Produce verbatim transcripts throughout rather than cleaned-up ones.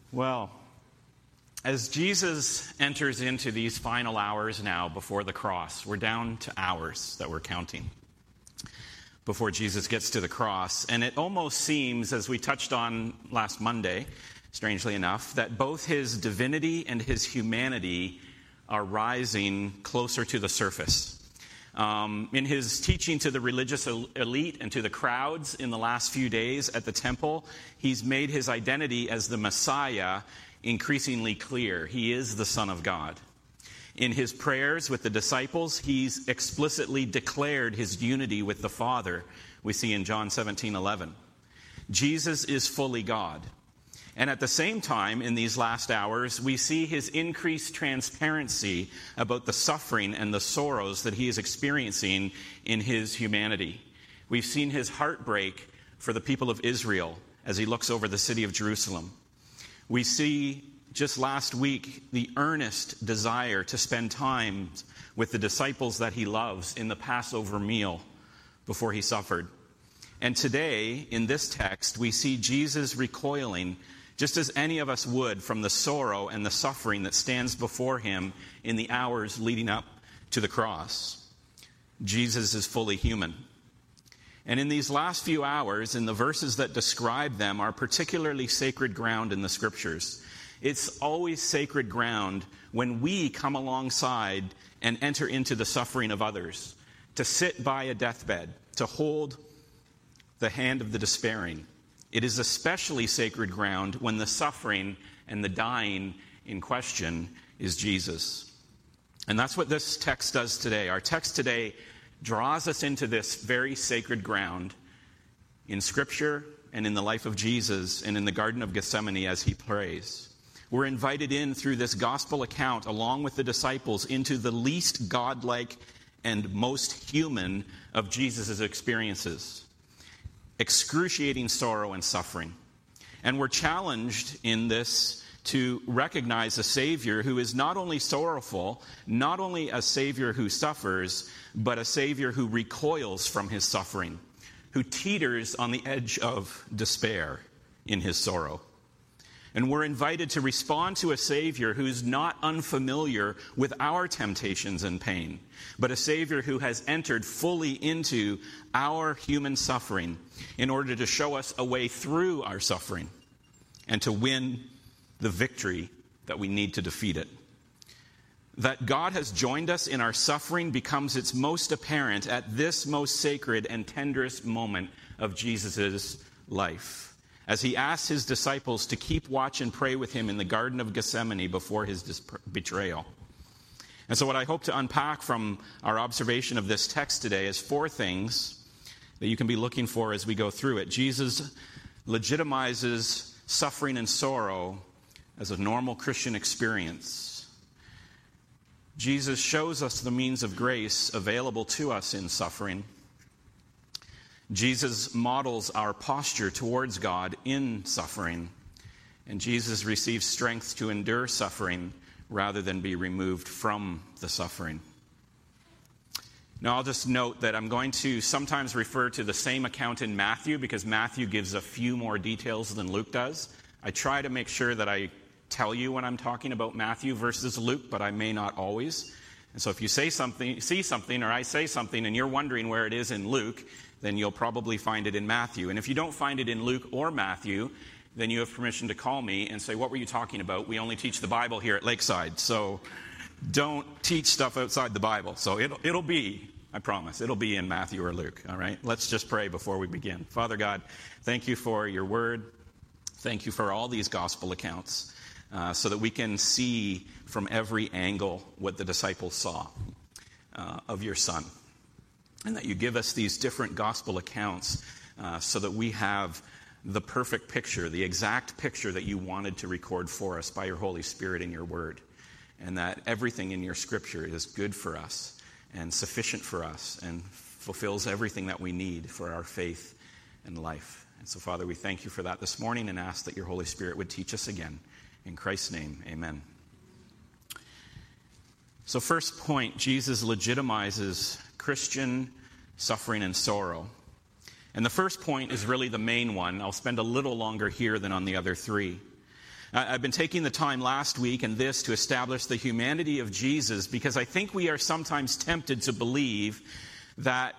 Well, as Jesus enters into these final hours now before the cross, we're down to hours that we're counting before Jesus gets to the cross. And it almost seems, as we touched on last Monday, strangely enough, that both his divinity and his humanity are rising closer to the surface. Um, in his teaching to the religious elite and to the crowds in the last few days at the temple, he's made his identity as the Messiah increasingly clear. He is the Son of God. In his prayers with the disciples, he's explicitly declared his unity with the Father, we see in John seventeen eleven. Jesus is fully God. And at the same time, in these last hours, we see his increased transparency about the suffering and the sorrows that he is experiencing in his humanity. We've seen his heartbreak for the people of Israel as he looks over the city of Jerusalem. We see, just last week, the earnest desire to spend time with the disciples that he loves in the Passover meal before he suffered. And today, in this text, we see Jesus recoiling, just as any of us would, from the sorrow and the suffering that stands before him in the hours leading up to the cross. Jesus is fully human. And in these last few hours, in the verses that describe them, are particularly sacred ground in the Scriptures. It's always sacred ground when we come alongside and enter into the suffering of others, to sit by a deathbed, to hold the hand of the despairing. It is especially sacred ground when the suffering and the dying in question is Jesus. And that's what this text does today. Our text today draws us into this very sacred ground in Scripture and in the life of Jesus and in the Garden of Gethsemane as he prays. We're invited in through this gospel account, along with the disciples, into the least godlike and most human of Jesus' experiences. Excruciating sorrow and suffering. And we're challenged in this to recognize a Savior who is not only sorrowful, not only a Savior who suffers, but a Savior who recoils from his suffering, who teeters on the edge of despair in his sorrow. And we're invited to respond to a Savior who's not unfamiliar with our temptations and pain, but a Savior who has entered fully into our human suffering in order to show us a way through our suffering and to win the victory that we need to defeat it. That God has joined us in our suffering becomes its most apparent at this most sacred and tenderest moment of Jesus' life, as he asks his disciples to keep watch and pray with him in the Garden of Gethsemane before his dis- betrayal. And so what I hope to unpack from our observation of this text today is four things that you can be looking for as we go through it. Jesus legitimizes suffering and sorrow as a normal Christian experience. Jesus shows us the means of grace available to us in suffering. Jesus models our posture towards God in suffering. And Jesus receives strength to endure suffering rather than be removed from the suffering. Now, I'll just note that I'm going to sometimes refer to the same account in Matthew because Matthew gives a few more details than Luke does. I try to make sure that I tell you when I'm talking about Matthew versus Luke, but I may not always. And so if you say something, see something, or I say something, and you're wondering where it is in Luke, then you'll probably find it in Matthew. And if you don't find it in Luke or Matthew, then you have permission to call me and say, what were you talking about? We only teach the Bible here at Lakeside, so don't teach stuff outside the Bible. So it'll, it'll be, I promise, it'll be in Matthew or Luke, all right? Let's just pray before we begin. Father God, thank you for your word. Thank you for all these gospel accounts uh, so that we can see from every angle what the disciples saw uh, of your Son. And that you give us these different gospel accounts uh, so that we have the perfect picture, the exact picture that you wanted to record for us by your Holy Spirit in your word. And that everything in your scripture is good for us and sufficient for us and fulfills everything that we need for our faith and life. And so, Father, we thank you for that this morning and ask that your Holy Spirit would teach us again. In Christ's name, amen. So first point, Jesus legitimizes Christian suffering and sorrow. And the first point is really the main one. I'll spend a little longer here than on the other three. I've been taking the time last week and this to establish the humanity of Jesus because I think we are sometimes tempted to believe that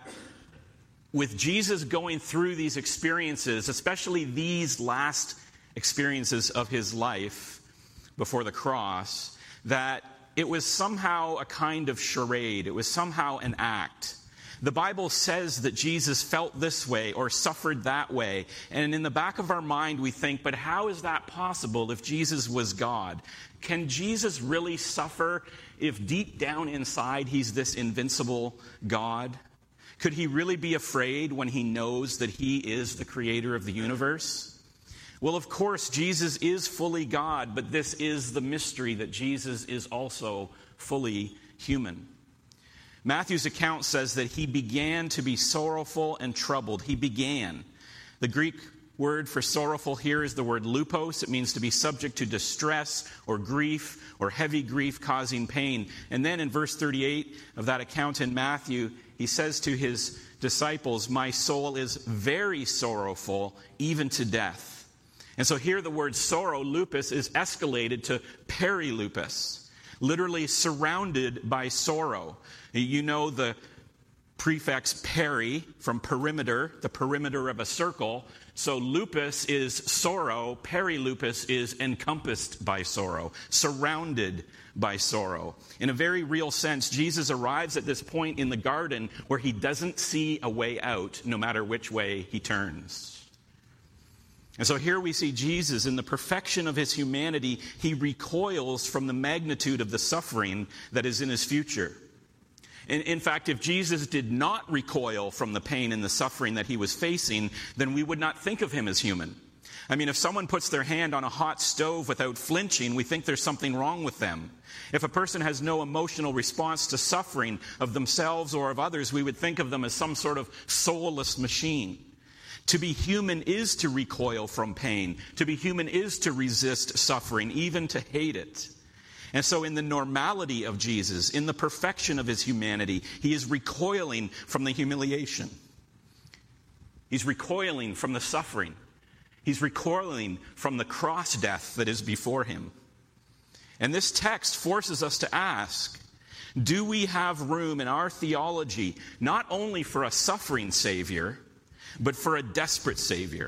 with Jesus going through these experiences, especially these last experiences of his life before the cross, that it was somehow a kind of charade. It was somehow an act. The Bible says that Jesus felt this way or suffered that way. And in the back of our mind, we think, but how is that possible if Jesus was God? Can Jesus really suffer if deep down inside he's this invincible God? Could he really be afraid when he knows that he is the creator of the universe? Well, of course, Jesus is fully God, but this is the mystery that Jesus is also fully human. Matthew's account says that he began to be sorrowful and troubled. He began. The Greek word for sorrowful here is the word lupos. It means to be subject to distress or grief or heavy grief causing pain. And then in verse thirty-eight of that account in Matthew, he says to his disciples, "My soul is very sorrowful, even to death." And so here the word sorrow, lupus, is escalated to perilupus, literally surrounded by sorrow. You know the prefix peri from perimeter, the perimeter of a circle. So lupus is sorrow, perilupus is encompassed by sorrow, surrounded by sorrow. In a very real sense, Jesus arrives at this point in the garden where he doesn't see a way out, no matter which way he turns. And so here we see Jesus in the perfection of his humanity. He recoils from the magnitude of the suffering that is in his future. In, in fact, if Jesus did not recoil from the pain and the suffering that he was facing, then we would not think of him as human. I mean, if someone puts their hand on a hot stove without flinching, we think there's something wrong with them. If a person has no emotional response to suffering of themselves or of others, we would think of them as some sort of soulless machine. To be human is to recoil from pain. To be human is to resist suffering, even to hate it. And so in the normality of Jesus, in the perfection of his humanity, he is recoiling from the humiliation. He's recoiling from the suffering. He's recoiling from the cross death that is before him. And this text forces us to ask, do we have room in our theology not only for a suffering Savior, but for a desperate Savior?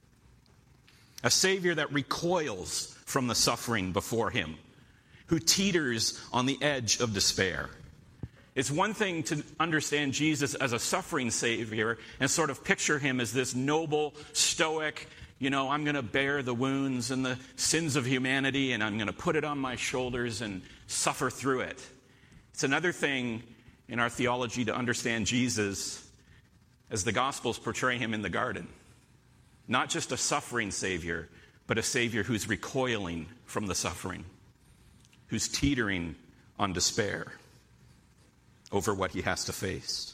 A Savior that recoils from the suffering before him, who teeters on the edge of despair. It's one thing to understand Jesus as a suffering Savior and sort of picture him as this noble, stoic, you know, I'm going to bear the wounds and the sins of humanity and I'm going to put it on my shoulders and suffer through it. It's another thing in our theology to understand Jesus as the Gospels portray him in the garden. Not just a suffering Savior, but a Savior who's recoiling from the suffering, who's teetering on despair over what he has to face.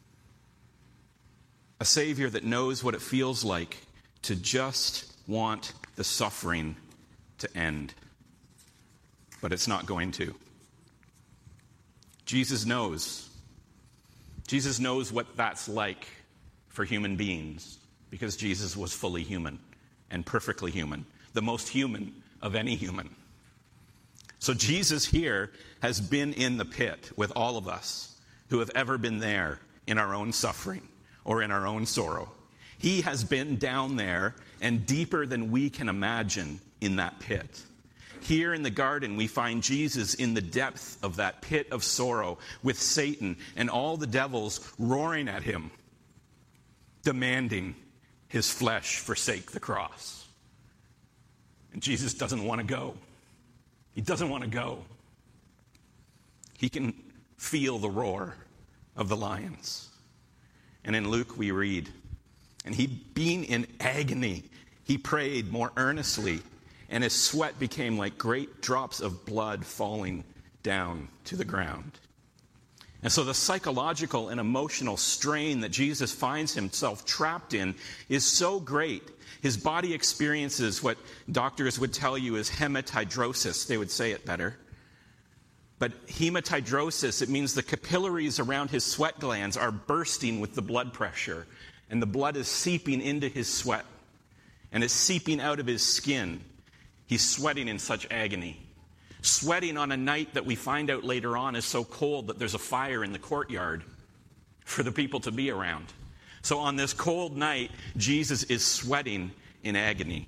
A Savior that knows what it feels like to just want the suffering to end. But it's not going to. Jesus knows. Jesus knows what that's like for human beings because Jesus was fully human and perfectly human, the most human of any human. So Jesus here has been in the pit with all of us who have ever been there in our own suffering or in our own sorrow. He has been down there and deeper than we can imagine in that pit. Here in the garden, we find Jesus in the depth of that pit of sorrow with Satan and all the devils roaring at him, demanding his flesh forsake the cross. And Jesus doesn't want to go. He doesn't want to go. He can feel the roar of the lions. And in Luke we read, and he, being in agony, he prayed more earnestly, and his sweat became like great drops of blood falling down to the ground. And so the psychological and emotional strain that Jesus finds himself trapped in is so great. His body experiences what doctors would tell you is hematidrosis. They would say it better. But hematidrosis, it means the capillaries around his sweat glands are bursting with the blood pressure. And the blood is seeping into his sweat. And it's seeping out of his skin. He's sweating in such agony. Sweating on a night that we find out later on is so cold that there's a fire in the courtyard for the people to be around. So on this cold night, Jesus is sweating in agony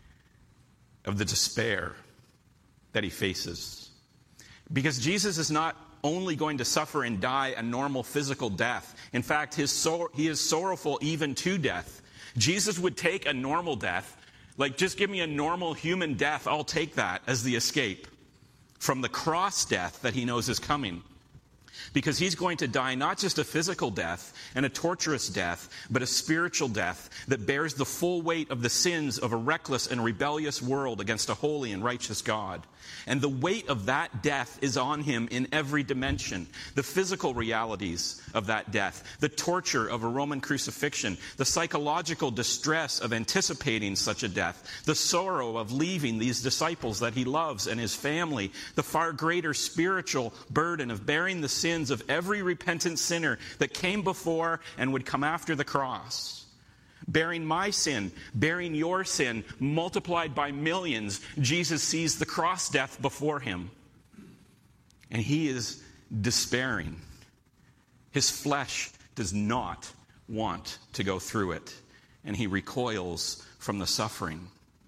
of the despair that he faces. Because Jesus is not only going to suffer and die a normal physical death. In fact, his sor- he is sorrowful even to death. Jesus would take a normal death, like just give me a normal human death, I'll take that as the escape from the cross death that he knows is coming. Because he's going to die not just a physical death and a torturous death, but a spiritual death that bears the full weight of the sins of a reckless and rebellious world against a holy and righteous God. And the weight of that death is on him in every dimension. The physical realities of that death, the torture of a Roman crucifixion, the psychological distress of anticipating such a death, the sorrow of leaving these disciples that he loves and his family, the far greater spiritual burden of bearing the sins of every repentant sinner that came before and would come after the cross. Bearing my sin, bearing your sin, multiplied by millions, Jesus sees the cross death before him. And he is despairing. His flesh does not want to go through it, and he recoils from the suffering.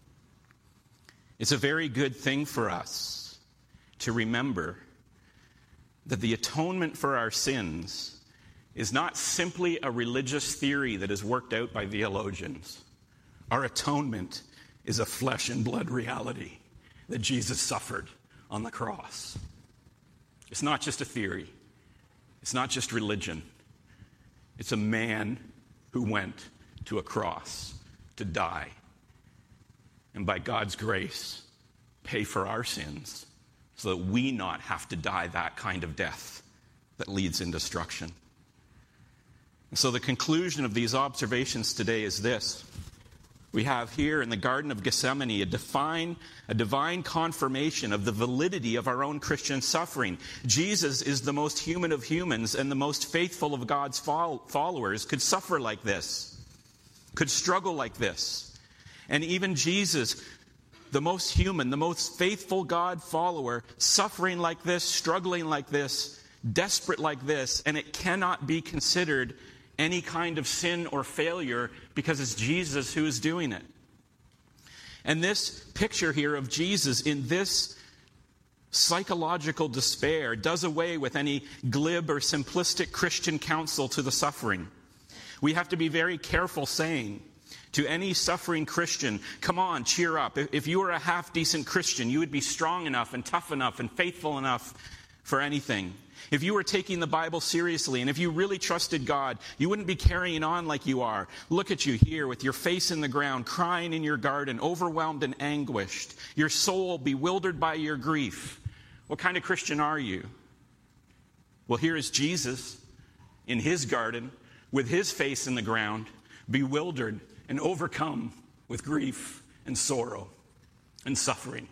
It's a very good thing for us to remember that the atonement for our sins is not simply a religious theory that is worked out by theologians. Our atonement is a flesh and blood reality that Jesus suffered on the cross. It's not just a theory. It's not just religion. It's a man who went to a cross to die. And by God's grace, pay for our sins so that we not have to die that kind of death that leads in destruction. And so the conclusion of these observations today is this. We have here in the Garden of Gethsemane a divine, a divine confirmation of the validity of our own Christian suffering. Jesus is the most human of humans, and the most faithful of God's followers could suffer like this, could struggle like this. And even Jesus, the most human, the most faithful God follower, suffering like this, struggling like this, desperate like this, and it cannot be considered any kind of sin or failure because it's Jesus who is doing it. And this picture here of Jesus in this psychological despair does away with any glib or simplistic Christian counsel to the suffering. We have to be very careful saying to any suffering Christian, come on, cheer up. If you were a half-decent Christian, you would be strong enough and tough enough and faithful enough for anything. If you were taking the Bible seriously, and if you really trusted God, you wouldn't be carrying on like you are. Look at you here with your face in the ground, crying in your garden, overwhelmed and anguished, your soul bewildered by your grief. What kind of Christian are you? Well, here is Jesus in his garden with his face in the ground, bewildered and overcome with grief and sorrow and suffering.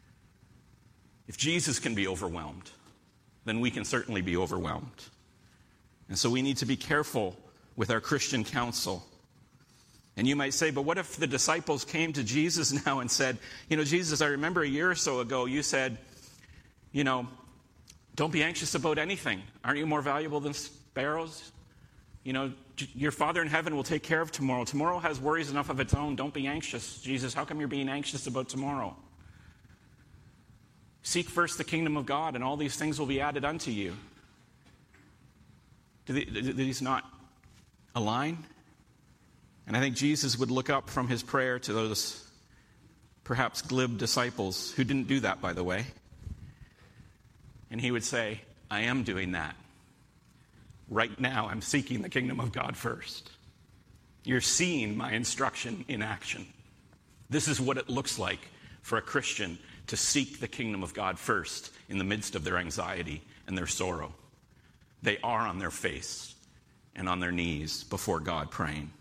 If Jesus can be overwhelmed, then we can certainly be overwhelmed. And so we need to be careful with our Christian counsel. And you might say, but what if the disciples came to Jesus now and said, you know, Jesus, I remember a year or so ago you said, you know, don't be anxious about anything. Aren't you more valuable than sparrows? You know, your Father in heaven will take care of tomorrow. Tomorrow has worries enough of its own. Don't be anxious. Jesus, how come you're being anxious about tomorrow? Seek first the kingdom of God, and all these things will be added unto you. Do, they, do these not align? And I think Jesus would look up from his prayer to those perhaps glib disciples, who didn't do that, by the way. And he would say, I am doing that. Right now, I'm seeking the kingdom of God first. You're seeing my instruction in action. This is what it looks like for a Christian to seek the kingdom of God first in the midst of their anxiety and their sorrow. They are on their face and on their knees before God praying.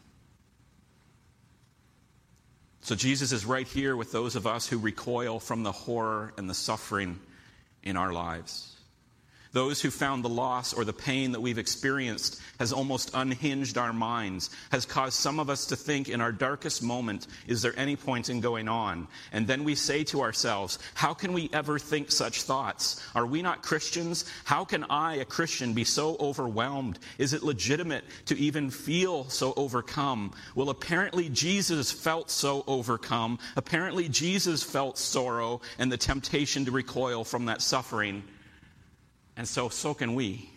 So Jesus is right here with those of us who recoil from the horror and the suffering in our lives. Those who found the loss or the pain that we've experienced has almost unhinged our minds, has caused some of us to think in our darkest moment, is there any point in going on? And then we say to ourselves, how can we ever think such thoughts? Are we not Christians? How can I, a Christian, be so overwhelmed? Is it legitimate to even feel so overcome? Well, apparently Jesus felt so overcome. Apparently Jesus felt sorrow and the temptation to recoil from that suffering. And so, so can we.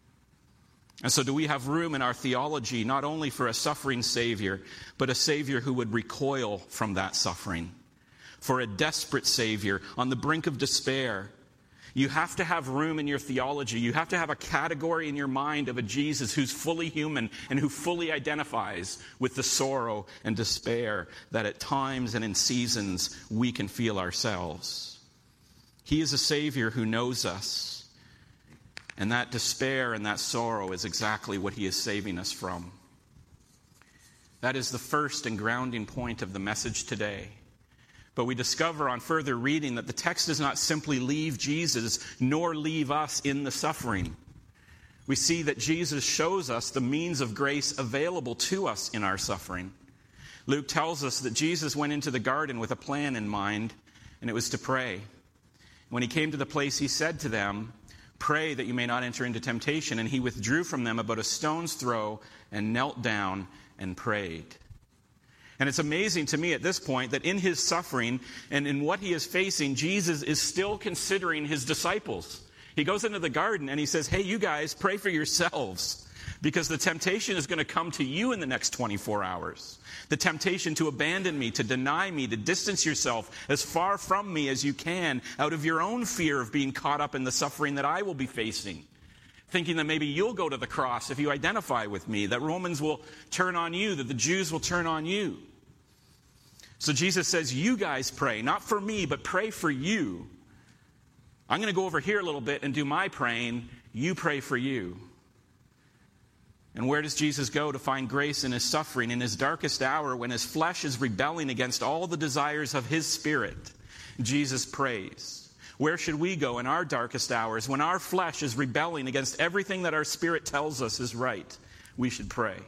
And so do we have room in our theology not only for a suffering Savior, but a Savior who would recoil from that suffering? For a desperate Savior on the brink of despair. You have to have room in your theology. You have to have a category in your mind of a Jesus who's fully human and who fully identifies with the sorrow and despair that at times and in seasons we can feel ourselves. He is a Savior who knows us. And that despair and that sorrow is exactly what he is saving us from. That is the first and grounding point of the message today. But we discover on further reading that the text does not simply leave Jesus nor leave us in the suffering. We see that Jesus shows us the means of grace available to us in our suffering. Luke tells us that Jesus went into the garden with a plan in mind, and it was to pray. When he came to the place, he said to them, "Pray that you may not enter into temptation." And he withdrew from them about a stone's throw and knelt down and prayed. And it's amazing to me at this point that in his suffering and in what he is facing, Jesus is still considering his disciples. He goes into the garden and he says, hey, you guys, pray for yourselves. Because the temptation is going to come to you in the next twenty-four hours. The temptation to abandon me, to deny me, to distance yourself as far from me as you can out of your own fear of being caught up in the suffering that I will be facing. Thinking that maybe you'll go to the cross if you identify with me, that Romans will turn on you, that the Jews will turn on you. So Jesus says, you guys pray, not for me, but pray for you. I'm going to go over here a little bit and do my praying. You pray for you. And where does Jesus go to find grace in his suffering, in his darkest hour when his flesh is rebelling against all the desires of his spirit? Jesus prays. Where should we go in our darkest hours when our flesh is rebelling against everything that our spirit tells us is right? We should pray.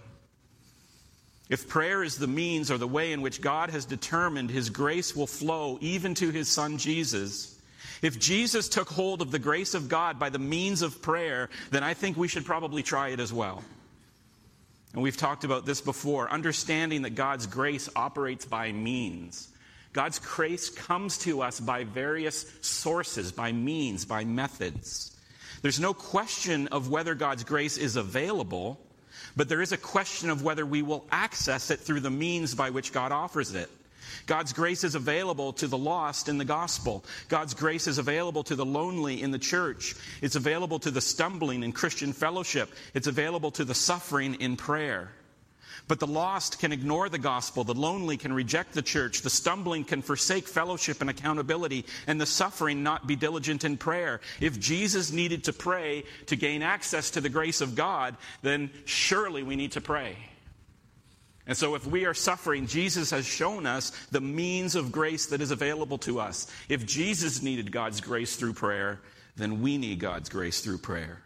If prayer is the means or the way in which God has determined his grace will flow even to his Son Jesus, if Jesus took hold of the grace of God by the means of prayer, then I think we should probably try it as well. And we've talked about this before, understanding that God's grace operates by means. God's grace comes to us by various sources, by means, by methods. There's no question of whether God's grace is available, but there is a question of whether we will access it through the means by which God offers it. God's grace is available to the lost in the gospel. God's grace is available to the lonely in the church. It's available to the stumbling in Christian fellowship. It's available to the suffering in prayer. But the lost can ignore the gospel. The lonely can reject the church. The stumbling can forsake fellowship and accountability. And the suffering not be diligent in prayer. If Jesus needed to pray to gain access to the grace of God, then surely we need to pray. And so if we are suffering, Jesus has shown us the means of grace that is available to us. If Jesus needed God's grace through prayer, then we need God's grace through prayer.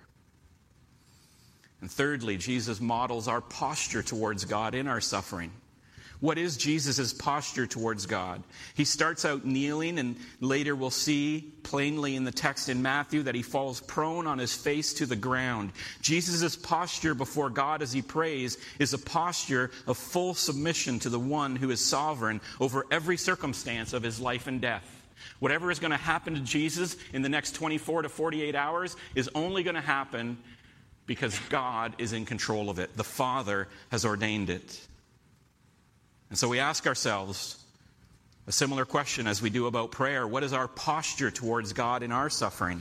And thirdly, Jesus models our posture towards God in our suffering. What is Jesus' posture towards God? He starts out kneeling, and later we'll see plainly in the text in Matthew that he falls prone on his face to the ground. Jesus' posture before God as he prays is a posture of full submission to the one who is sovereign over every circumstance of his life and death. Whatever is going to happen to Jesus in the next twenty-four to forty-eight hours is only going to happen because God is in control of it. The Father has ordained it. And so we ask ourselves a similar question as we do about prayer. What is our posture towards God in our suffering?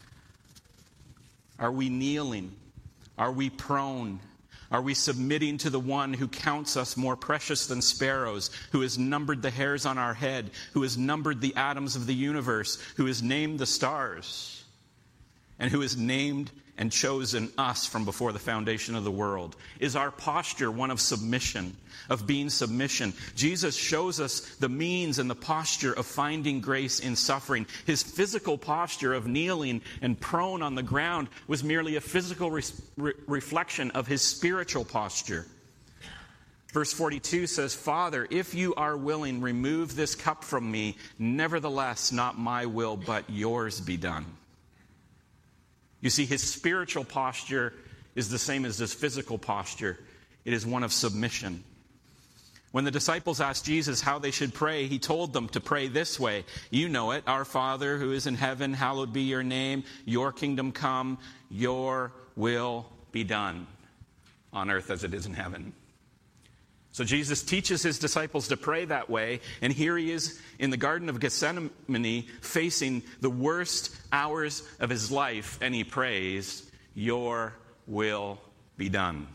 Are we kneeling? Are we prone? Are we submitting to the one who counts us more precious than sparrows, who has numbered the hairs on our head, who has numbered the atoms of the universe, who has named the stars, and who has named and chosen us from before the foundation of the world? Is our posture one of submission, of being submission? Jesus shows us the means and the posture of finding grace in suffering. His physical posture of kneeling and prone on the ground was merely a physical re- re- reflection of his spiritual posture. Verse forty-two says, Father, if you are willing, remove this cup from me. Nevertheless, not my will, but yours be done. You see, his spiritual posture is the same as his physical posture. It is one of submission. When the disciples asked Jesus how they should pray, he told them to pray this way. You know it. Our Father who is in heaven, hallowed be your name. Your kingdom come. Your will be done on earth as it is in heaven. So Jesus teaches his disciples to pray that way, and here he is in the Garden of Gethsemane facing the worst hours of his life, and he prays, your will be done.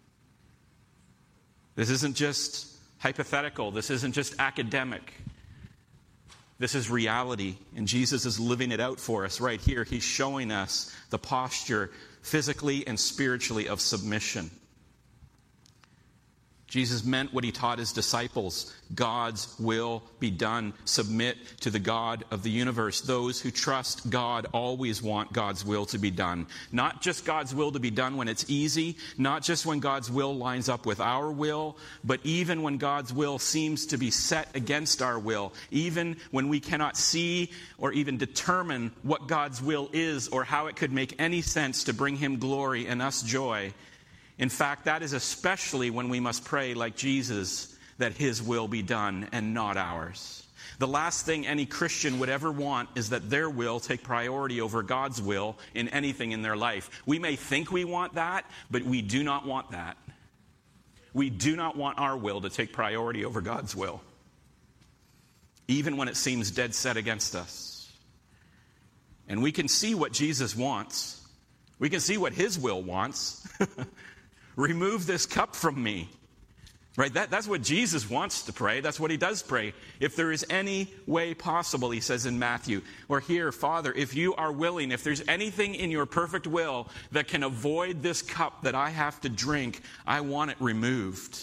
This isn't just hypothetical. This isn't just academic. This is reality, and Jesus is living it out for us right here. He's showing us the posture physically and spiritually of submission. Jesus meant what he taught his disciples. God's will be done. Submit to the God of the universe. Those who trust God always want God's will to be done. Not just God's will to be done when it's easy, not just when God's will lines up with our will, but even when God's will seems to be set against our will, even when we cannot see or even determine what God's will is or how it could make any sense to bring him glory and us joy. In fact, that is especially when we must pray like Jesus, that his will be done and not ours. The last thing any Christian would ever want is that their will take priority over God's will in anything in their life. We may think we want that, but we do not want that. We do not want our will to take priority over God's will, even when it seems dead set against us. And we can see what Jesus wants. We can see what his will wants. Remove this cup from me. Right? That, that's what Jesus wants to pray. That's what he does pray. If there is any way possible, he says in Matthew, or here, Father, if you are willing, if there's anything in your perfect will that can avoid this cup that I have to drink, I want it removed.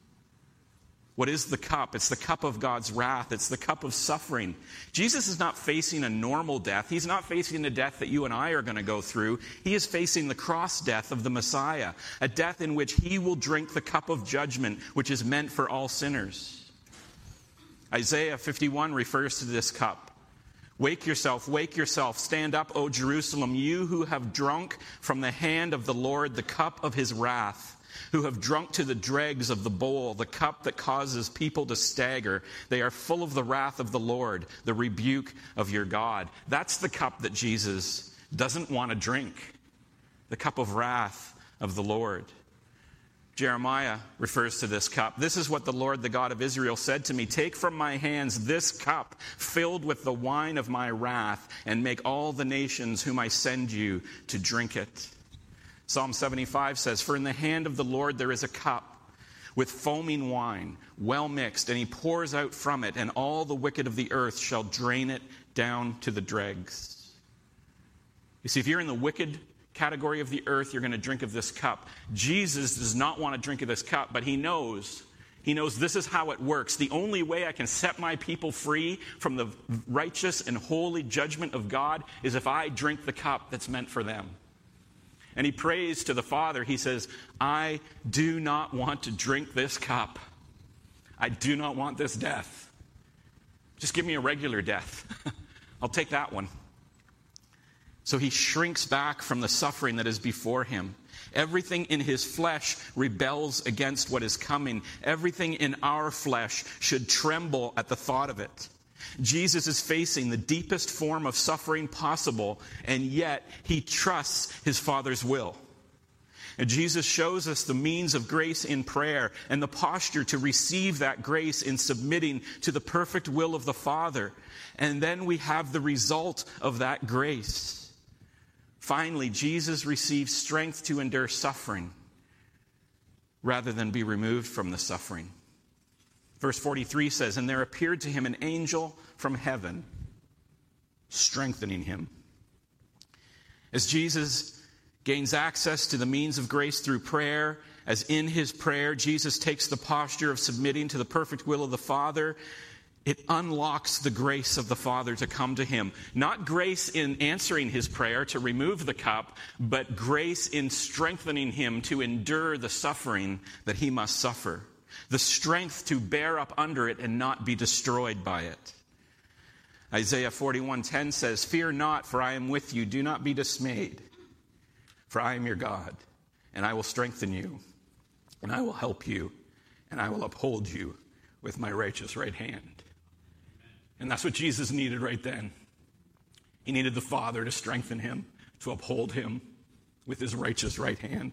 What is the cup? It's the cup of God's wrath. It's the cup of suffering. Jesus is not facing a normal death. He's not facing the death that you and I are going to go through. He is facing the cross death of the Messiah, a death in which he will drink the cup of judgment, which is meant for all sinners. Isaiah fifty-one refers to this cup. Wake yourself, wake yourself, stand up, O Jerusalem, you who have drunk from the hand of the Lord the cup of his wrath, who have drunk to the dregs of the bowl, the cup that causes people to stagger. They are full of the wrath of the Lord, the rebuke of your God. That's the cup that Jesus doesn't want to drink, the cup of wrath of the Lord. Jeremiah refers to this cup. This is what the Lord, the God of Israel, said to me, take from my hands this cup filled with the wine of my wrath, and make all the nations whom I send you to drink it. Psalm seventy-five says, for in the hand of the Lord there is a cup with foaming wine, well mixed, and he pours out from it, and all the wicked of the earth shall drain it down to the dregs. You see, if you're in the wicked category of the earth, you're going to drink of this cup. Jesus does not want to drink of this cup, but he knows, he knows this is how it works. The only way I can set my people free from the righteous and holy judgment of God is if I drink the cup that's meant for them. And he prays to the Father. He says, I do not want to drink this cup. I do not want this death. Just give me a regular death. I'll take that one. So he shrinks back from the suffering that is before him. Everything in his flesh rebels against what is coming. Everything in our flesh should tremble at the thought of it. Jesus is facing the deepest form of suffering possible, and yet he trusts his Father's will. And Jesus shows us the means of grace in prayer and the posture to receive that grace in submitting to the perfect will of the Father. And then we have the result of that grace. Finally, Jesus receives strength to endure suffering rather than be removed from the suffering. Verse forty-three says, and there appeared to him an angel from heaven, strengthening him. As Jesus gains access to the means of grace through prayer, as in his prayer, Jesus takes the posture of submitting to the perfect will of the Father, it unlocks the grace of the Father to come to him. Not grace in answering his prayer to remove the cup, but grace in strengthening him to endure the suffering that he must suffer. The strength to bear up under it and not be destroyed by it. Isaiah forty-one ten says, "Fear not, for I am with you. Do not be dismayed, for I am your God, and I will strengthen you, and I will help you, and I will uphold you with my righteous right hand." And that's what Jesus needed right then. He needed the Father to strengthen him, to uphold him with his righteous right hand.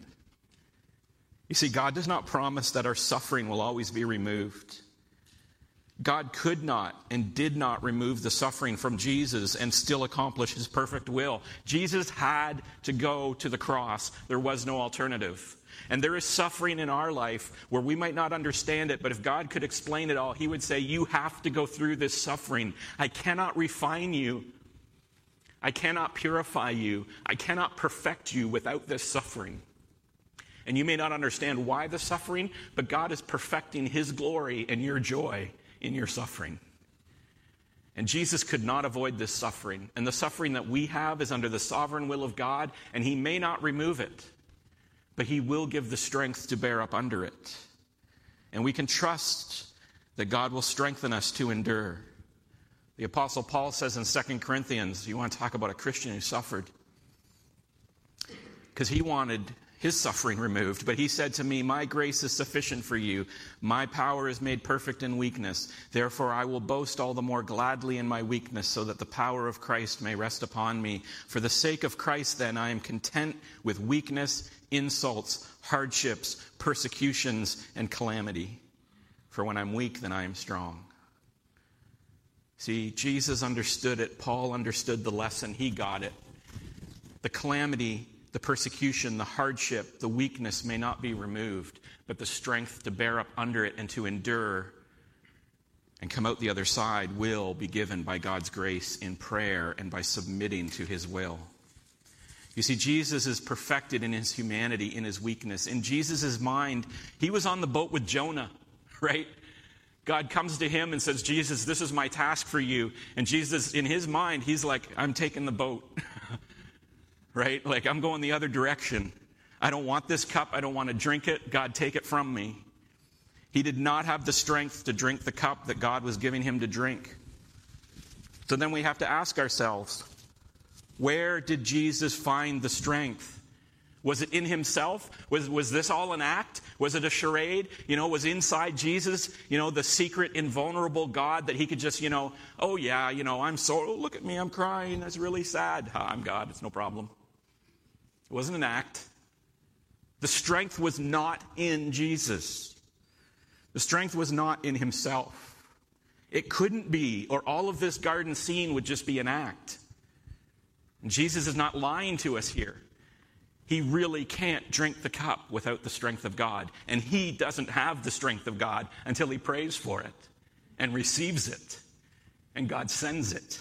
You see, God does not promise that our suffering will always be removed. God could not and did not remove the suffering from Jesus and still accomplish his perfect will. Jesus had to go to the cross. There was no alternative. And there is suffering in our life where we might not understand it, but if God could explain it all, he would say, you have to go through this suffering. I cannot refine you. I cannot purify you. I cannot perfect you without this suffering. And you may not understand why the suffering, but God is perfecting his glory and your joy in your suffering. And Jesus could not avoid this suffering. And the suffering that we have is under the sovereign will of God, and he may not remove it, but he will give the strength to bear up under it. And we can trust that God will strengthen us to endure. The Apostle Paul says in Second Corinthians, you want to talk about a Christian who suffered, because he wanted his suffering removed. But he said to me, my grace is sufficient for you. My power is made perfect in weakness. Therefore I will boast all the more gladly in my weakness, so that the power of Christ may rest upon me. For the sake of Christ, then, I am content with weakness, insults, hardships, persecutions, and calamity. For when I'm weak, then I am strong. See, Jesus understood it. Paul understood the lesson. He got it. The calamity, the persecution, the hardship, the weakness may not be removed, but the strength to bear up under it and to endure and come out the other side will be given by God's grace in prayer and by submitting to his will. You see, Jesus is perfected in his humanity, in his weakness. In Jesus' mind, he was on the boat with Jonah, right? God comes to him and says, Jesus, this is my task for you. And Jesus, in his mind, he's like, I'm taking the boat. Right? Like, I'm going the other direction. I don't want this cup. I don't want to drink it. God, take it from me. He did not have the strength to drink the cup that God was giving him to drink. So then we have to ask ourselves, where did Jesus find the strength? Was it in himself? Was, was this all an act? Was it a charade? You know, was inside Jesus, you know, the secret, invulnerable God that he could just, you know, oh yeah, you know, I'm so, oh, look at me, I'm crying, that's really sad. Ha, I'm God, it's no problem. It wasn't an act. The strength was not in Jesus. The strength was not in himself. It couldn't be, or all of this garden scene would just be an act. And Jesus is not lying to us here. He really can't drink the cup without the strength of God. And he doesn't have the strength of God until he prays for it and receives it. And God sends it.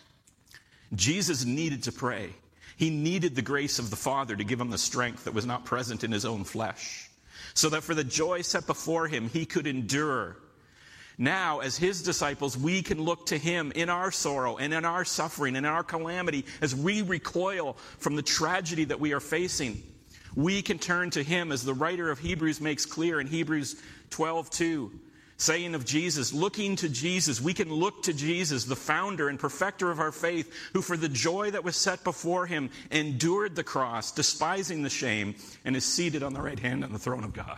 Jesus needed to pray. He needed the grace of the Father to give him the strength that was not present in his own flesh, so that for the joy set before him, he could endure. Now, as his disciples, we can look to him in our sorrow and in our suffering and in our calamity as we recoil from the tragedy that we are facing. We can turn to him, as the writer of Hebrews makes clear in Hebrews twelve two, saying of Jesus, looking to Jesus, we can look to Jesus, the founder and perfecter of our faith, who for the joy that was set before him endured the cross, despising the shame, and is seated on the right hand on the throne of God.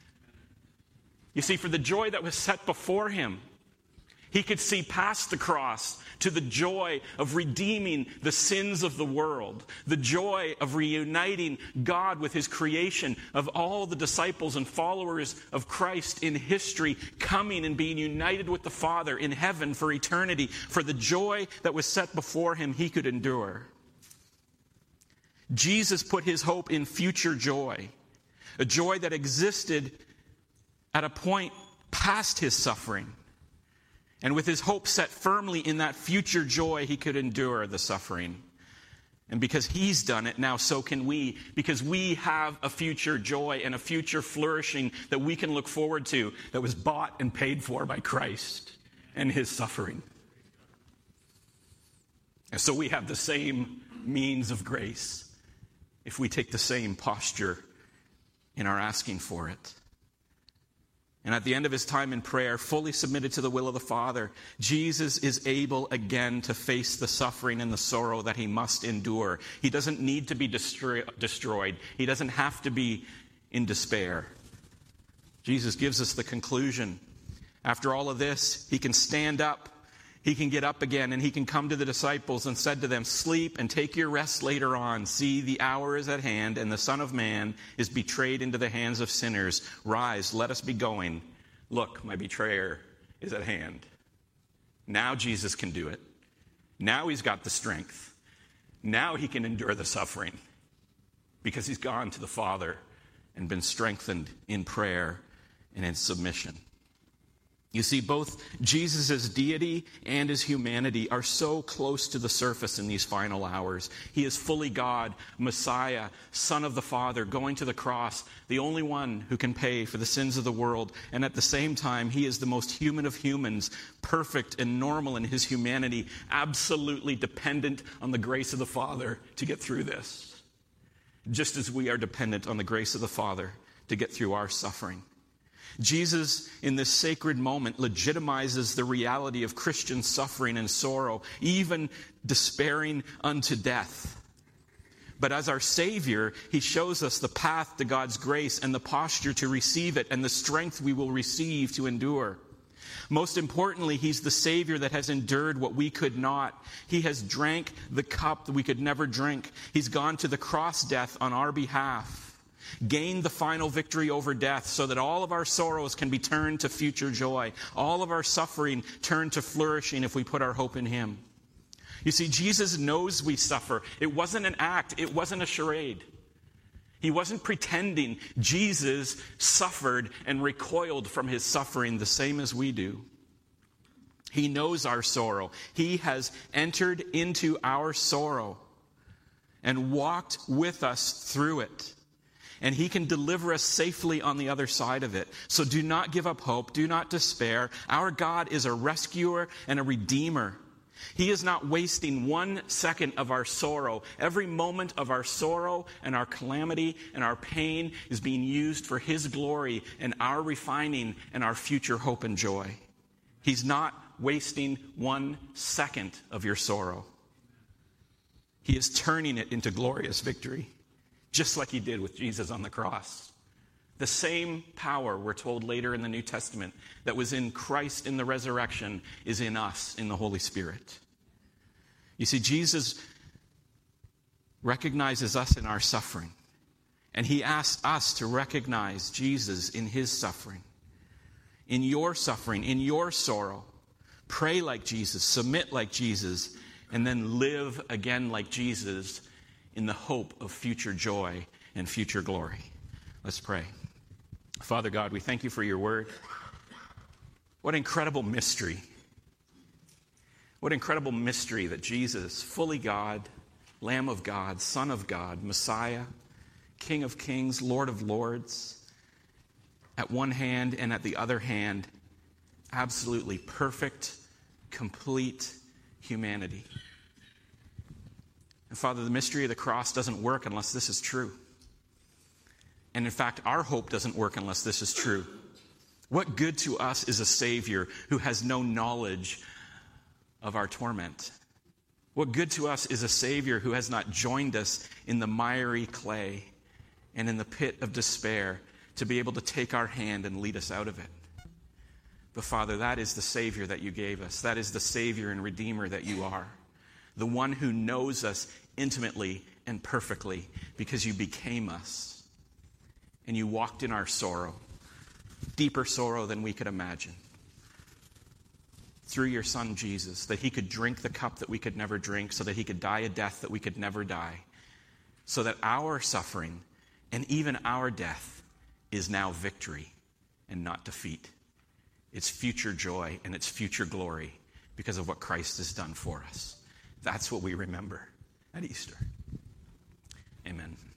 You see, for the joy that was set before him, he could see past the cross to the joy of redeeming the sins of the world, the joy of reuniting God with his creation, of all the disciples and followers of Christ in history coming and being united with the Father in heaven for eternity. For the joy that was set before him, he could endure. Jesus put his hope in future joy, a joy that existed at a point past his suffering. And with his hope set firmly in that future joy, he could endure the suffering. And because he's done it, now so can we. Because we have a future joy and a future flourishing that we can look forward to that was bought and paid for by Christ and his suffering. And so we have the same means of grace if we take the same posture in our asking for it. And at the end of his time in prayer, fully submitted to the will of the Father, Jesus is able again to face the suffering and the sorrow that he must endure. He doesn't need to be destroy- destroyed. He doesn't have to be in despair. Jesus gives us the conclusion. After all of this, he can stand up. He can get up again, and he can come to the disciples and said to them, "Sleep and take your rest later on. See, the hour is at hand, and the Son of Man is betrayed into the hands of sinners. Rise, let us be going. Look, my betrayer is at hand." Now Jesus can do it. Now he's got the strength. Now he can endure the suffering because he's gone to the Father and been strengthened in prayer and in submission. You see, both Jesus' deity and his humanity are so close to the surface in these final hours. He is fully God, Messiah, Son of the Father, going to the cross, the only one who can pay for the sins of the world. And at the same time, he is the most human of humans, perfect and normal in his humanity, absolutely dependent on the grace of the Father to get through this. Just as we are dependent on the grace of the Father to get through our suffering. Jesus, in this sacred moment, legitimizes the reality of Christian suffering and sorrow, even despairing unto death. But as our Savior, he shows us the path to God's grace and the posture to receive it and the strength we will receive to endure. Most importantly, he's the Savior that has endured what we could not. He has drank the cup that we could never drink. He's gone to the cross death on our behalf. Gained the final victory over death so that all of our sorrows can be turned to future joy. All of our suffering turned to flourishing if we put our hope in him. You see, Jesus knows we suffer. It wasn't an act. It wasn't a charade. He wasn't pretending. Jesus suffered and recoiled from his suffering the same as we do. He knows our sorrow. He has entered into our sorrow and walked with us through it. And he can deliver us safely on the other side of it. So do not give up hope. Do not despair. Our God is a rescuer and a redeemer. He is not wasting one second of our sorrow. Every moment of our sorrow and our calamity and our pain is being used for his glory and our refining and our future hope and joy. He's not wasting one second of your sorrow. He is turning it into glorious victory. Just like he did with Jesus on the cross. The same power, we're told later in the New Testament, that was in Christ in the resurrection is in us in the Holy Spirit. You see, Jesus recognizes us in our suffering. And he asks us to recognize Jesus in his suffering. In your suffering, in your sorrow. Pray like Jesus, submit like Jesus, and then live again like Jesus in the hope of future joy and future glory. Let's pray. Father God, we thank you for your word. What incredible mystery. What incredible mystery that Jesus, fully God, Lamb of God, Son of God, Messiah, King of Kings, Lord of Lords, at one hand and at the other hand, absolutely perfect, complete humanity. And Father, the mystery of the cross doesn't work unless this is true. And in fact, our hope doesn't work unless this is true. What good to us is a Savior who has no knowledge of our torment? What good to us is a Savior who has not joined us in the miry clay and in the pit of despair to be able to take our hand and lead us out of it? But Father, that is the Savior that you gave us. That is the Savior and Redeemer that you are. The one who knows us intimately and perfectly because you became us. And you walked in our sorrow, deeper sorrow than we could imagine. Through your Son, Jesus, that he could drink the cup that we could never drink, so that he could die a death that we could never die, so that our suffering and even our death is now victory and not defeat. It's future joy and it's future glory because of what Christ has done for us. That's what we remember at Easter. Amen.